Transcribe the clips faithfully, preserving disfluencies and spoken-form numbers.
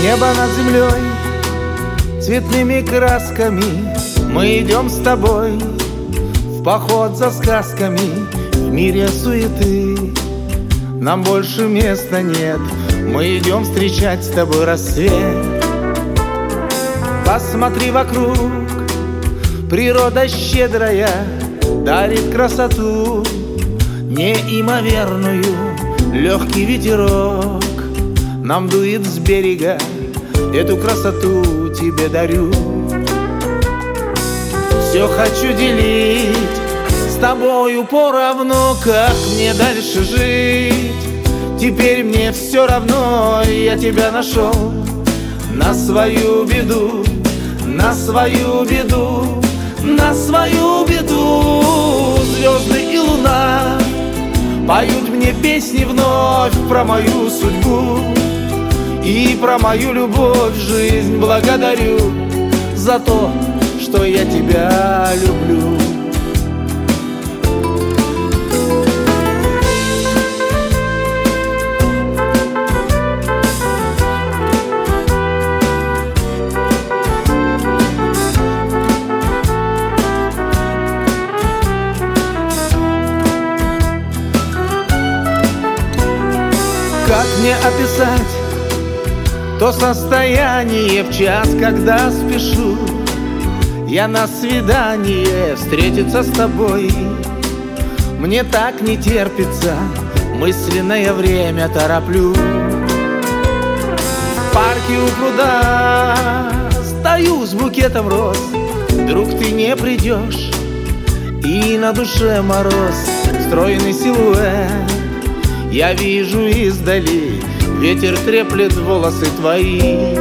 Небо над землей цветными красками, мы идем с тобой в поход за сказками. В мире суеты нам больше места нет, мы идем встречать с тобой рассвет. Посмотри вокруг, природа щедрая дарит красоту неимоверную. Легкий ветерок нам дует с берега, эту красоту тебе дарю. Все хочу делить с тобою поровну, как мне дальше жить. Теперь мне все равно, я тебя нашел на свою беду, на свою беду, на свою беду. Звезды и луна поют мне песни вновь про мою судьбу и про мою любовь. Жизнь благодарю за то, что я тебя люблю. Как мне описать то состояние в час, когда спешу я на свидание встретиться с тобой? Мне так не терпится, мысленное время тороплю. В парке у пруда стою с букетом роз, вдруг ты не придешь, и на душе мороз. Стройный силуэт я вижу издали, ветер треплет волосы твои.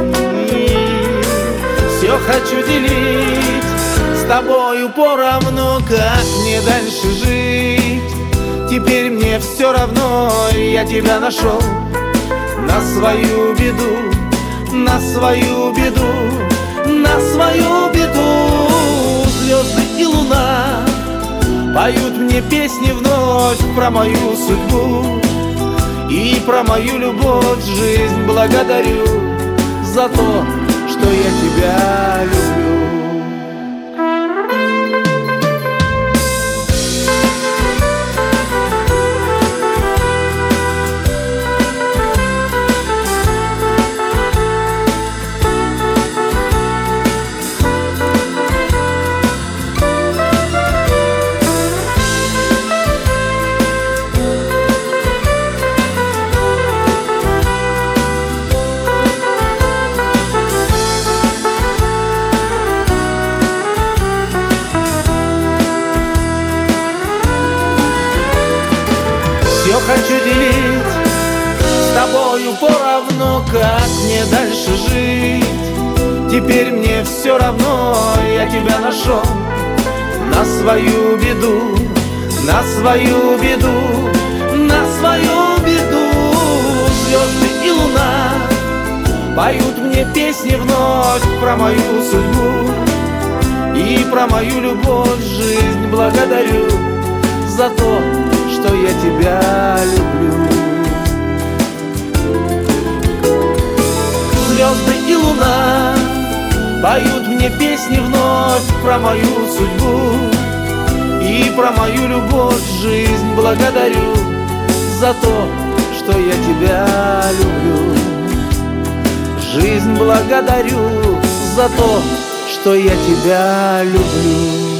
Все хочу делить с тобою поровну, как мне дальше жить. Теперь мне все равно, я тебя нашел на свою беду, на свою беду, на свою беду. Звезды и луна поют мне песни вновь про мою судьбу и про мою любовь. Жизнь благодарю за то, что я тебя люблю. Все хочу делить с тобою поровну, как мне дальше жить. Теперь мне все равно, я тебя нашел на свою беду, на свою беду, на свою беду. Звезды и луна поют мне песни вновь про мою судьбу и про мою любовь. Жизнь благодарю за то, что я тебя люблю. Звезды и луна поют мне песни вновь про мою судьбу и про мою любовь. Жизнь благодарю за то, что я тебя люблю. Жизнь благодарю за то, что я тебя люблю.